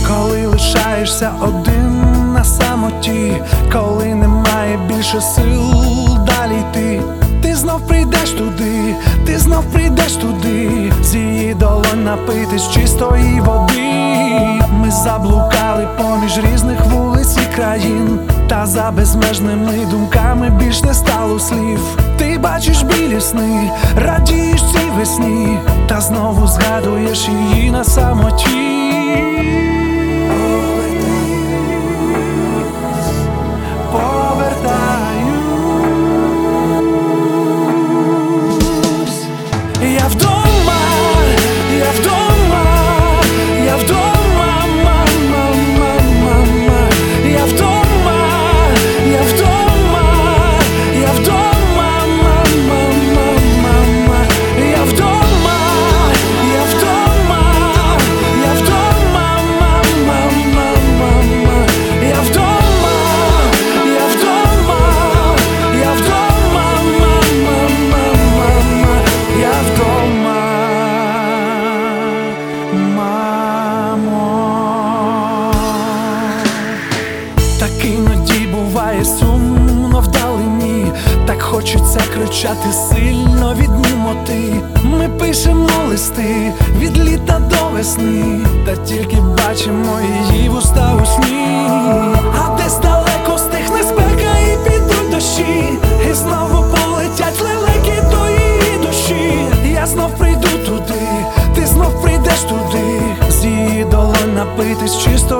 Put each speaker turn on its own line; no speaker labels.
Коли лишаєшся один на самоті, коли немає більше сил далі йти, ти знов прийдеш туди, ти знов прийдеш туди, з її долонь напитись чистої води. Ми заблукали поміж різних вулиць і країн, та за безмежними думками більш не стало слів. Ти бачиш білі сни, радієш цій весні, та знову згадуєш її на самоті. Я вдома, я вдома, я вдома, мама, мама, я вдома, я вдома, я вдома, мама, мама, я вдома, я вдома, я вдома, мама, мама, я вдома, я вдома, я вдома, мама, мама, я вдома, мамо. Так іноді буває сумно вдалині, так хочеться кричати сильно від німоти. Ми пишемо листи від літа до весни, та тільки бачимо її вуста у сні. А десь далеко стихне спека і підуть дощі, і знову полетять лелеки до її душі. Я знов прийду туди, ти знов прийдеш туди, з її долонь напитись чисто